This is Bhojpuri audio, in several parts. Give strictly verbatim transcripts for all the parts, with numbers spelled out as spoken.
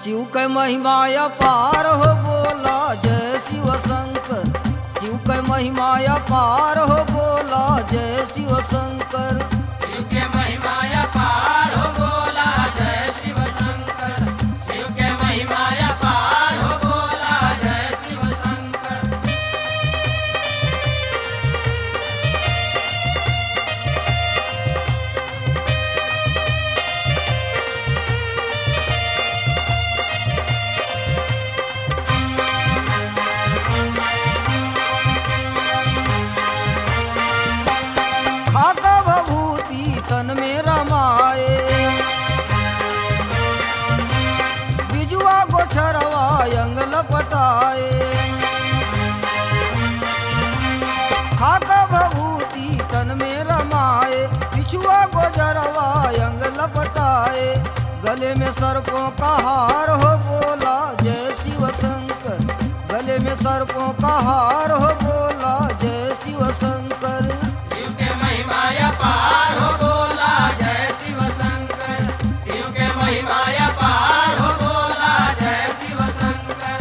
शिव के महिमा अपार हो बोला जय शिव शंकर। शिव के महिमा अपार हो बोला जय शिव शंकर। शिव के महिमा अपार हो बोला जय शिव शंकर। शिव के महिमा अपार हो बोला जय शिव शंकर। खाका भभूति तन में रमाए, बिजुआ गोछरवा अंग लपटाए। खाका भभूति तन में रमाए, बिजुआ गोजरवा अंग लपटाए। गले में सर्पों का हार हो बोला जय शिव शंकर। गले में सर्पों का हार हो बोला जय शिव शंकर। शिव के महिमा अपार हो बोला जय शिव शंकर। शिव के महिमा अपार हो बोला जय शिव शंकर।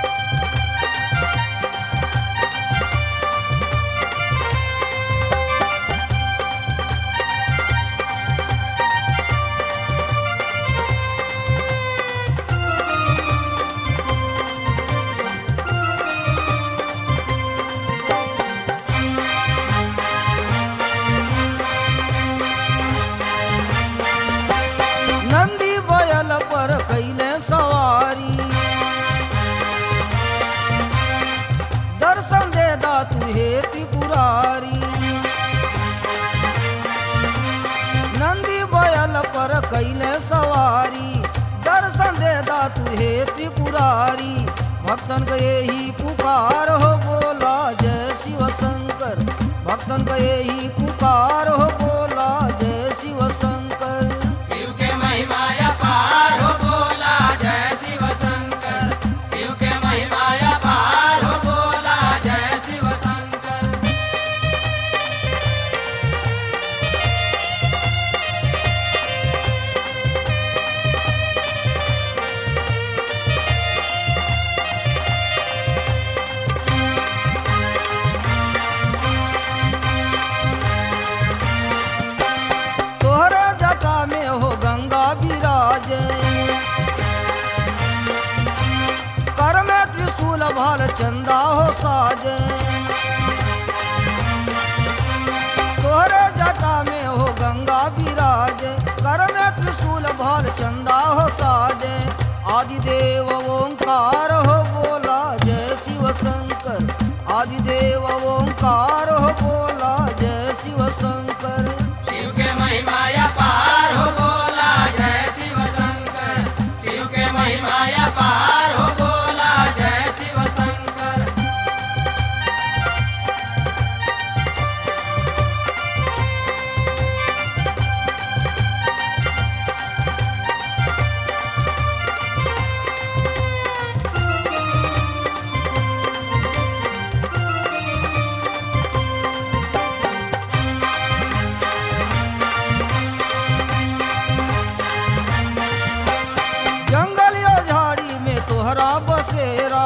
नंदी बैल पर कैले सवारी, दर्शन दे दा तू हे त्रिपुरारी। नंदी बैल पर कैले सवारी, दर्शन दे दा तू हे त्रिपुरारी। भक्तन के यही पुकार हो बोला जय शिव शंकर। भक्तन के यही पुकार हो बोला जय शिव शंकर। शिव के महिमा अपार हो बोला जय शिव शंकर। शिव के महिमा अपार हो बोला जय शिव शंकर। तोहरा जटा में हो गंगा विराजे, कर में त्रिशूल भाल चंदा हो साजे। तोहरे जटा में हो गंगा विराजे, कर में त्रिशूल भाल चंदा हो साजे। आदिदेव ओंकार हो बोला जय शिव शंकर। आदिदेव ओंकार हो बोला जय शिव शंकर। शिव के महिमा अपार हो बोला जय शिव शंकर। शिव के महिमा अपार हो बोला जय शिव शंकर। जंगल या झाड़ी में तोहरा बसेरा,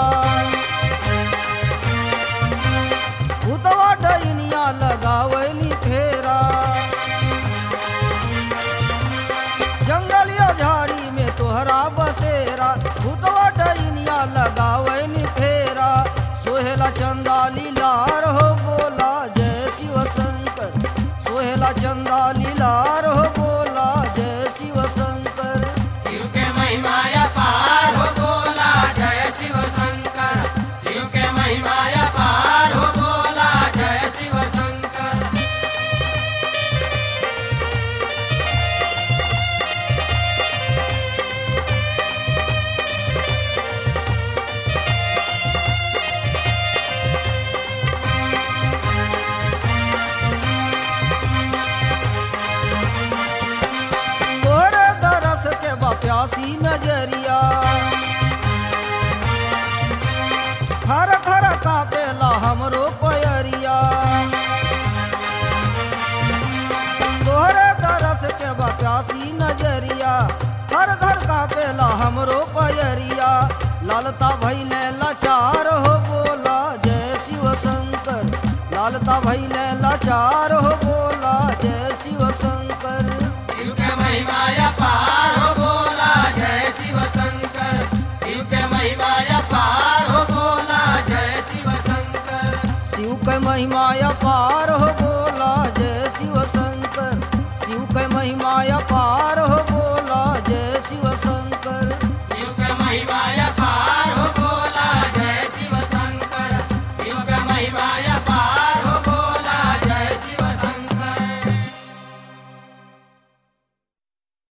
भूतवा डैनिया लगावली फेरा। जंगल या झाड़ी में तोहरा बसेरा, भूतवा डैनिया लगावली फेरा। सोहेला चंदा लीलार हो बोला जय शिव शंकर। सोहेला चंदा लीलार हो बोला जय शिव शंकर। शिव के महिमा अपार हो बोला जय शिव शंकर। शिव के महिमा अपार हो बोला जय शिव शंकर। तोरे दरस के बा प्यासी नजरिया, थर थर कापेला हमरो पयरिया। तोहरे दरस के बा प्यासी नजरिया, थर थर कापेला हमरो पयरिया। लालता भैले लाचार हो बोला जय शिव शंकर। लालता भैले लाचार हो बोला जय शिव शंकर। शिव के महिमा अपार हो बोला जय शिव शंकर। शिव के महिमा अपार हो बोला जय शिव शंकर। शिव के महिमा अपार हो बोला जय शिव शंकर। शिव के महिमा अपार